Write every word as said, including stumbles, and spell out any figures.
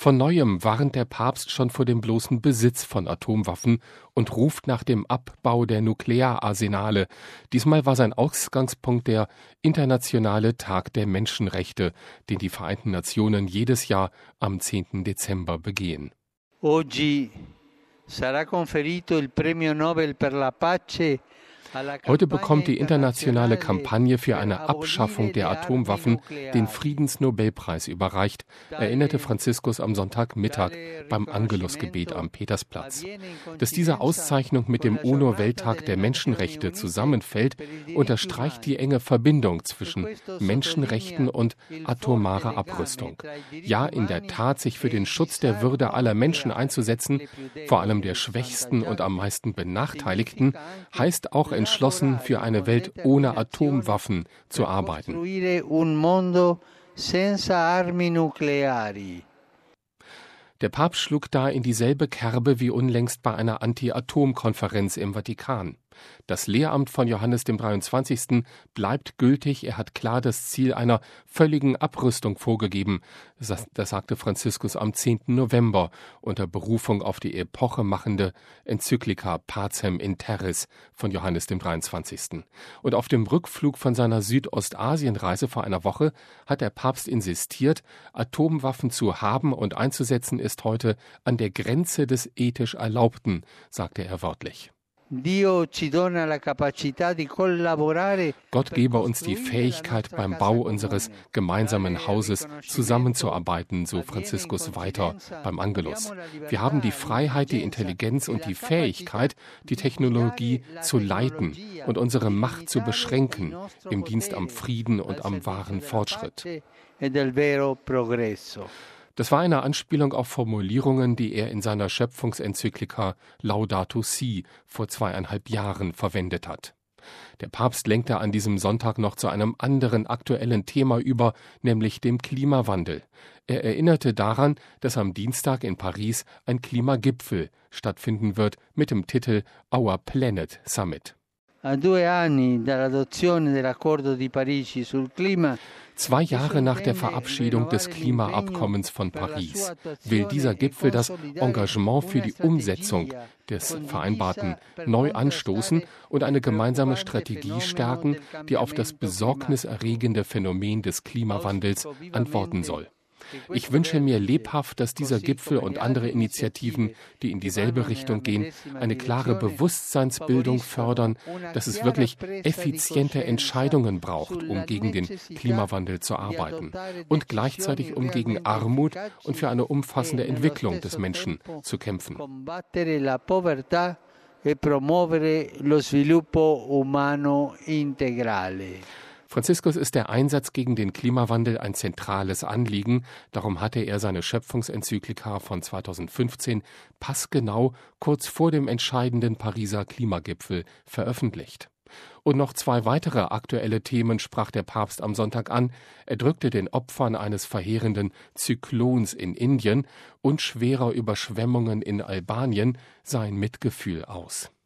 Von Neuem warnt der Papst schon vor dem bloßen Besitz von Atomwaffen und ruft nach dem Abbau der Nukleararsenale. Diesmal war sein Ausgangspunkt der Internationale Tag der Menschenrechte, den die Vereinten Nationen jedes Jahr am zehnten Dezember begehen. Oggi sarà conferito il premio Nobel per la pace. Heute bekommt die internationale Kampagne für eine Abschaffung der Atomwaffen den Friedensnobelpreis überreicht, erinnerte Franziskus am Sonntagmittag beim Angelusgebet am Petersplatz. Dass diese Auszeichnung mit dem UNO-Welttag der Menschenrechte zusammenfällt, unterstreicht die enge Verbindung zwischen Menschenrechten und atomarer Abrüstung. Ja, in der Tat, sich für den Schutz der Würde aller Menschen einzusetzen, vor allem der Schwächsten und am meisten Benachteiligten, heißt auch entschlossen für eine Welt ohne Atomwaffen zu arbeiten. Der Papst schlug da in dieselbe Kerbe wie unlängst bei einer Anti-Atom-Konferenz im Vatikan. Das Lehramt von Johannes dem dreiundzwanzigsten bleibt gültig. Er hat klar das Ziel einer völligen Abrüstung vorgegeben. Das, das sagte Franziskus am zehnten November unter Berufung auf die epochemachende Enzyklika Pacem in Terris von Johannes dem dreiundzwanzigsten. Und auf dem Rückflug von seiner Südostasienreise vor einer Woche hat der Papst insistiert, Atomwaffen zu haben und einzusetzen ist heute an der Grenze des ethisch Erlaubten, sagte er wörtlich. Gott gebe uns die Fähigkeit, beim Bau unseres gemeinsamen Hauses zusammenzuarbeiten, so Franziskus weiter beim Angelus. Wir haben die Freiheit, die Intelligenz und die Fähigkeit, die Technologie zu leiten und unsere Macht zu beschränken im Dienst am Frieden und am wahren Fortschritt. Das war eine Anspielung auf Formulierungen, die er in seiner Schöpfungsenzyklika Laudato Si vor zweieinhalb Jahren verwendet hat. Der Papst lenkte an diesem Sonntag noch zu einem anderen aktuellen Thema über, nämlich dem Klimawandel. Er erinnerte daran, dass am Dienstag in Paris ein Klimagipfel stattfinden wird mit dem Titel Our Planet Summit. Zwei Jahre nach der Verabschiedung des Klimaabkommens von Paris will dieser Gipfel das Engagement für die Umsetzung des Vereinbarten neu anstoßen und eine gemeinsame Strategie stärken, die auf das besorgniserregende Phänomen des Klimawandels antworten soll. Ich wünsche mir lebhaft, dass dieser Gipfel und andere Initiativen, die in dieselbe Richtung gehen, eine klare Bewusstseinsbildung fördern, dass es wirklich effiziente Entscheidungen braucht, um gegen den Klimawandel zu arbeiten und gleichzeitig um gegen Armut und für eine umfassende Entwicklung des Menschen zu kämpfen. Franziskus ist der Einsatz gegen den Klimawandel ein zentrales Anliegen. Darum hatte er seine Schöpfungsenzyklika von zweitausendfünfzehn passgenau kurz vor dem entscheidenden Pariser Klimagipfel veröffentlicht. Und noch zwei weitere aktuelle Themen sprach der Papst am Sonntag an. Er drückte den Opfern eines verheerenden Zyklons in Indien und schwerer Überschwemmungen in Albanien sein Mitgefühl aus.